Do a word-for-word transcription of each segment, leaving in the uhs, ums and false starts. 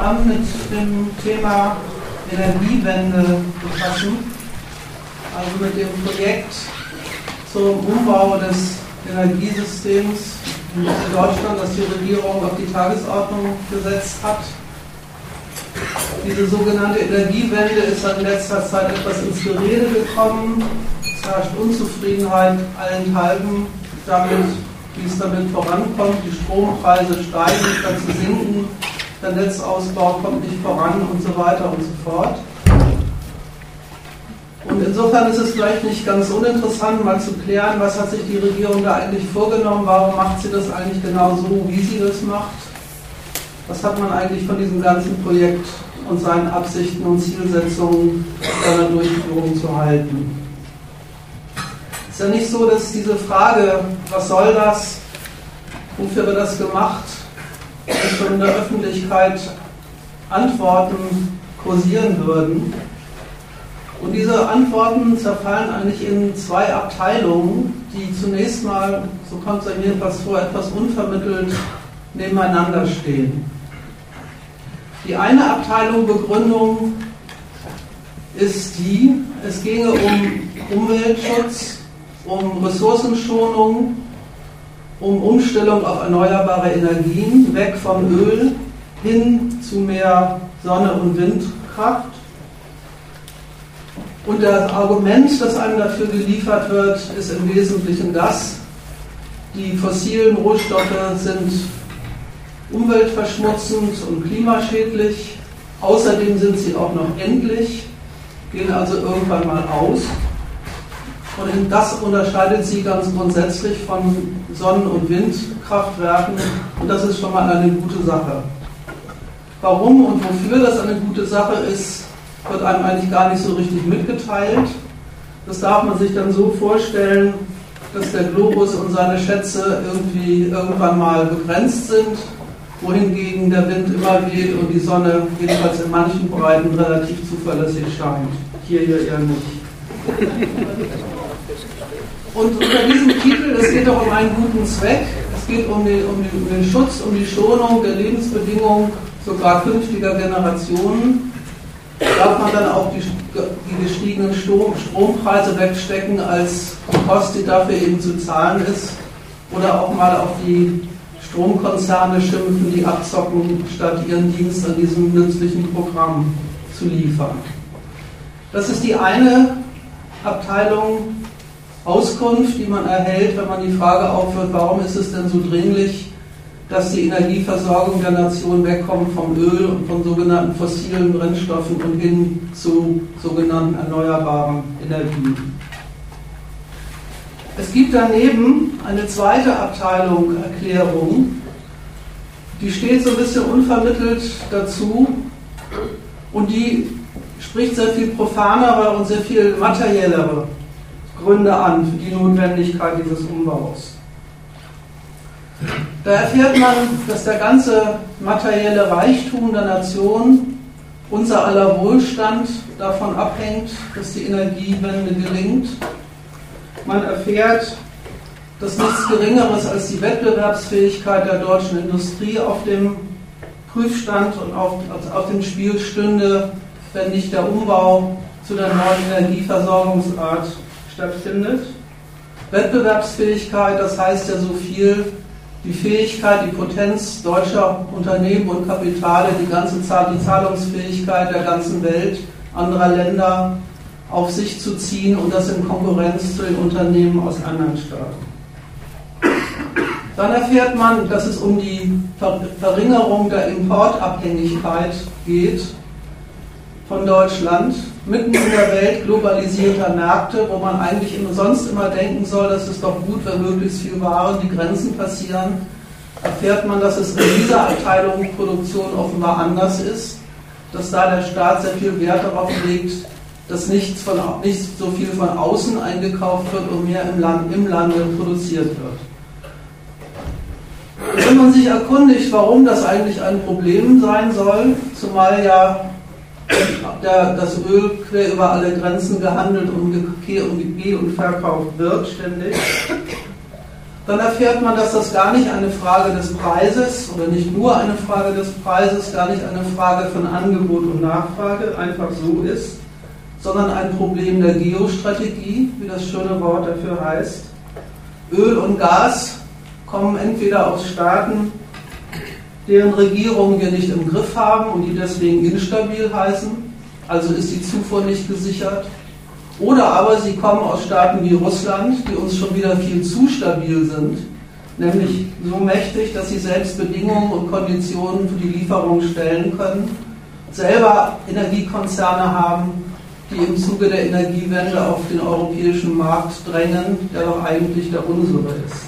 zusammen mit dem Thema Energiewende befassen, also mit dem Projekt zum Umbau des Energiesystems in Deutschland, das die Regierung auf die Tagesordnung gesetzt hat. Diese sogenannte Energiewende ist in letzter Zeit etwas ins Gerede gekommen. Es herrscht Unzufriedenheit allenthalben damit, wie es damit vorankommt. Die Strompreise steigen statt zu sinken, der Netzausbau kommt nicht voran und so weiter und so fort. Und insofern ist es vielleicht nicht ganz uninteressant, mal zu klären, was hat sich die Regierung da eigentlich vorgenommen, warum macht sie das eigentlich genau so, wie sie das macht. Was hat man eigentlich von diesem ganzen Projekt und seinen Absichten und Zielsetzungen seiner Durchführung zu halten? Es ist ja nicht so, dass diese Frage, was soll das, wofür wird das gemacht, schon in der Öffentlichkeit Antworten kursieren würden. Und diese Antworten zerfallen eigentlich in zwei Abteilungen, die zunächst mal, so kommt es mir jedenfalls vor, etwas unvermittelt nebeneinander stehen. Die eine Abteilung Begründung ist die, es ginge um Umweltschutz, um Ressourcenschonung, um Umstellung auf erneuerbare Energien, weg vom Öl hin zu mehr Sonne- und Windkraft. Und das Argument, das einem dafür geliefert wird, ist im Wesentlichen das: Die fossilen Rohstoffe sind umweltverschmutzend und klimaschädlich. Außerdem sind sie auch noch endlich, gehen also irgendwann mal aus. Und das unterscheidet sie ganz grundsätzlich von Sonnen- und Windkraftwerken. Und das ist schon mal eine gute Sache. Warum und wofür das eine gute Sache ist, wird einem eigentlich gar nicht so richtig mitgeteilt. Das darf man sich dann so vorstellen, dass der Globus und seine Schätze irgendwie irgendwann mal begrenzt sind, wohingegen der Wind immer weht und die Sonne jedenfalls in manchen Breiten relativ zuverlässig scheint. Hier, hier eher nicht. Und unter diesem Titel, es geht doch um einen guten Zweck, es geht um den, um den, um den Schutz, um die Schonung der Lebensbedingungen sogar künftiger Generationen, darf man dann auch die, die gestiegenen Strom, Strompreise wegstecken als Kost, die dafür eben zu zahlen ist, oder auch mal auf die Stromkonzerne schimpfen, die abzocken, statt ihren Dienst an diesem nützlichen Programm zu liefern. Das ist die eine Abteilung Auskunft, die man erhält, wenn man die Frage aufwirft, warum ist es denn so dringlich, dass die Energieversorgung der Nation wegkommt vom Öl und von sogenannten fossilen Brennstoffen und hin zu sogenannten erneuerbaren Energien. Es gibt daneben eine zweite Abteilung Erklärung, die steht so ein bisschen unvermittelt dazu und die spricht sehr viel profanere und sehr viel materiellere Gründe an für die Notwendigkeit dieses Umbaus. Da erfährt man, dass der ganze materielle Reichtum der Nation, unser aller Wohlstand davon abhängt, dass die Energiewende gelingt. Man erfährt, dass nichts Geringeres als die Wettbewerbsfähigkeit der deutschen Industrie auf dem Prüfstand und auf, auf dem Spiel stünde, wenn nicht der Umbau zu der neuen Energieversorgungsart stattfindet. Wettbewerbsfähigkeit, das heißt ja so viel, die Fähigkeit, die Potenz deutscher Unternehmen und Kapitale, die ganze die Zahlungsfähigkeit der ganzen Welt, anderer Länder auf sich zu ziehen und das in Konkurrenz zu den Unternehmen aus anderen Staaten. Dann erfährt man, dass es um die Verringerung der Importabhängigkeit geht von Deutschland, mitten in der Welt globalisierter Märkte, wo man eigentlich sonst immer denken soll, dass es doch gut, wenn möglichst viel Waren die Grenzen passieren, erfährt man, dass es in dieser Abteilung Produktion offenbar anders ist, dass da der Staat sehr viel Wert darauf legt, dass nichts, von, nicht so viel von außen eingekauft wird und mehr im, Land, im Lande produziert wird. Wenn man sich erkundigt, warum das eigentlich ein Problem sein soll, zumal ja Der, das Öl quer über alle Grenzen gehandelt und, ge und, ge und verkauft wird ständig, Dann erfährt man, dass das gar nicht eine Frage des Preises oder nicht nur eine Frage des Preises, gar nicht eine Frage von Angebot und Nachfrage einfach so ist, sondern ein Problem der Geostrategie, wie das schöne Wort dafür heißt. Öl und Gas kommen entweder aus Staaten, deren Regierungen wir nicht im Griff haben und die deswegen instabil heißen, also ist die Zufuhr nicht gesichert. Oder aber sie kommen aus Staaten wie Russland, die uns schon wieder viel zu stabil sind, nämlich so mächtig, dass sie selbst Bedingungen und Konditionen für die Lieferung stellen können, selber Energiekonzerne haben, die im Zuge der Energiewende auf den europäischen Markt drängen, der doch eigentlich der unsere ist.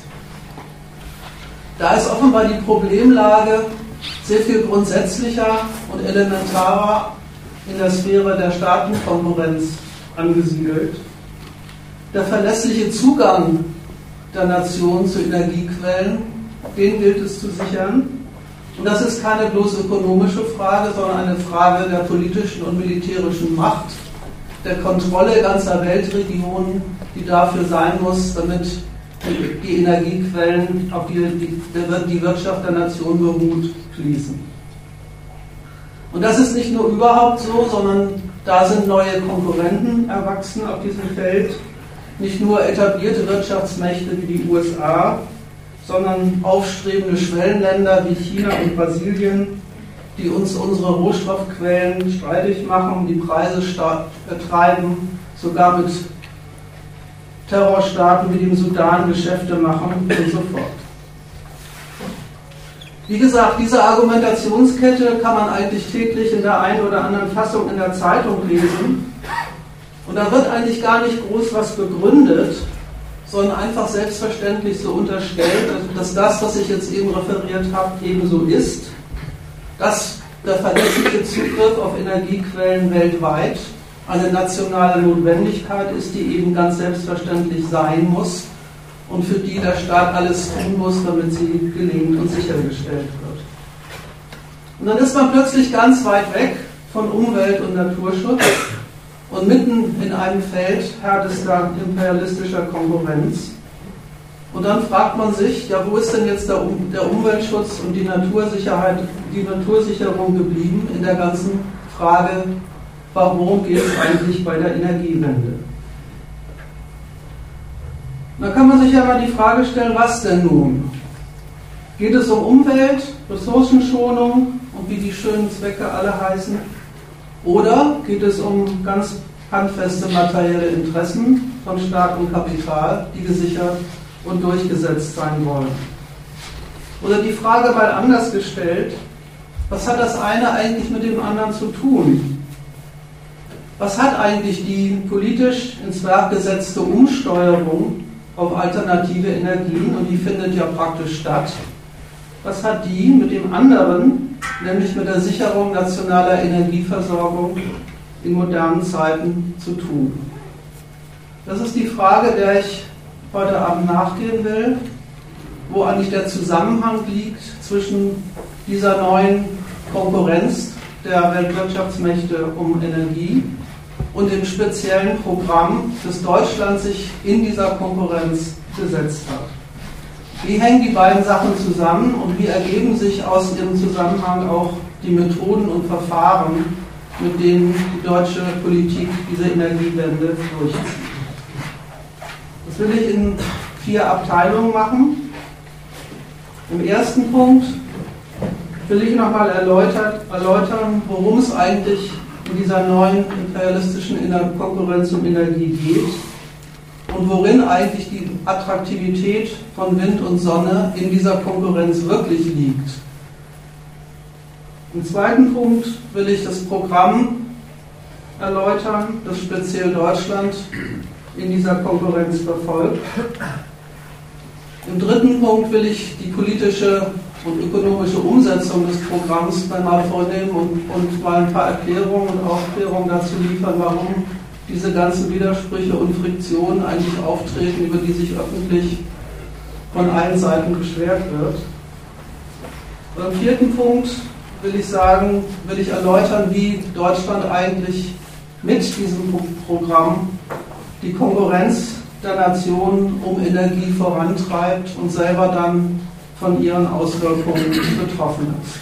Da ist offenbar die Problemlage sehr viel grundsätzlicher und elementarer in der Sphäre der Staatenkonkurrenz angesiedelt. Der verlässliche Zugang der Nation zu Energiequellen, den gilt es zu sichern. Und das ist keine bloß ökonomische Frage, sondern eine Frage der politischen und militärischen Macht, der Kontrolle ganzer Weltregionen, die dafür sein muss, damit die Energiequellen, auf die die Wirtschaft der Nation beruht, fließen. Und das ist nicht nur überhaupt so, sondern da sind neue Konkurrenten erwachsen auf diesem Feld, nicht nur etablierte Wirtschaftsmächte wie die U S A, sondern aufstrebende Schwellenländer wie China und Brasilien, die uns unsere Rohstoffquellen streitig machen, die Preise treiben, sogar mit Terrorstaaten wie dem Sudan Geschäfte machen und so fort. Wie gesagt, diese Argumentationskette kann man eigentlich täglich in der einen oder anderen Fassung in der Zeitung lesen. Und da wird eigentlich gar nicht groß was begründet, sondern einfach selbstverständlich so unterstellt, dass das, was ich jetzt eben referiert habe, ebenso ist, dass der verlässliche Zugriff auf Energiequellen weltweit eine nationale Notwendigkeit ist, die eben ganz selbstverständlich sein muss und für die der Staat alles tun muss, damit sie gelingt und sichergestellt wird. Und dann ist man plötzlich ganz weit weg von Umwelt- und Naturschutz und mitten in einem Feld härtester imperialistischer Konkurrenz. Und dann fragt man sich, ja, wo ist denn jetzt der, um der Umweltschutz und die Natursicherheit, die Natursicherung geblieben in der ganzen Frage, warum geht es eigentlich bei der Energiewende? Da kann man sich ja mal die Frage stellen, was denn nun? Geht es um Umwelt, Ressourcenschonung und wie die schönen Zwecke alle heißen? Oder geht es um ganz handfeste materielle Interessen von Staat und Kapital, die gesichert und durchgesetzt sein wollen? Oder die Frage mal anders gestellt, was hat das eine eigentlich mit dem anderen zu tun? Was hat eigentlich die politisch ins Werk gesetzte Umsteuerung auf alternative Energien, und die findet ja praktisch statt, was hat die mit dem anderen, nämlich mit der Sicherung nationaler Energieversorgung in modernen Zeiten zu tun? Das ist die Frage, der ich heute Abend nachgehen will, wo eigentlich der Zusammenhang liegt zwischen dieser neuen Konkurrenz der Weltwirtschaftsmächte um Energie und dem speziellen Programm, das Deutschland sich in dieser Konkurrenz gesetzt hat. Wie hängen die beiden Sachen zusammen und wie ergeben sich aus ihrem Zusammenhang auch die Methoden und Verfahren, mit denen die deutsche Politik diese Energiewende durchzieht? Das will ich in vier Abteilungen machen. Im ersten Punkt will ich nochmal erläutern, worum es eigentlich in dieser neuen imperialistischen Konkurrenz um Energie geht und worin eigentlich die Attraktivität von Wind und Sonne in dieser Konkurrenz wirklich liegt. Im zweiten Punkt will ich das Programm erläutern, das speziell Deutschland in dieser Konkurrenz verfolgt. Im dritten Punkt will ich die politische und ökonomische Umsetzung des Programms mal vornehmen und, und mal ein paar Erklärungen und Aufklärungen dazu liefern, warum diese ganzen Widersprüche und Friktionen eigentlich auftreten, über die sich öffentlich von allen Seiten beschwert wird. Und im vierten Punkt will ich sagen, will ich erläutern, wie Deutschland eigentlich mit diesem Programm die Konkurrenz der Nation um Energie vorantreibt und selber dann von ihren Auswirkungen betroffen ist.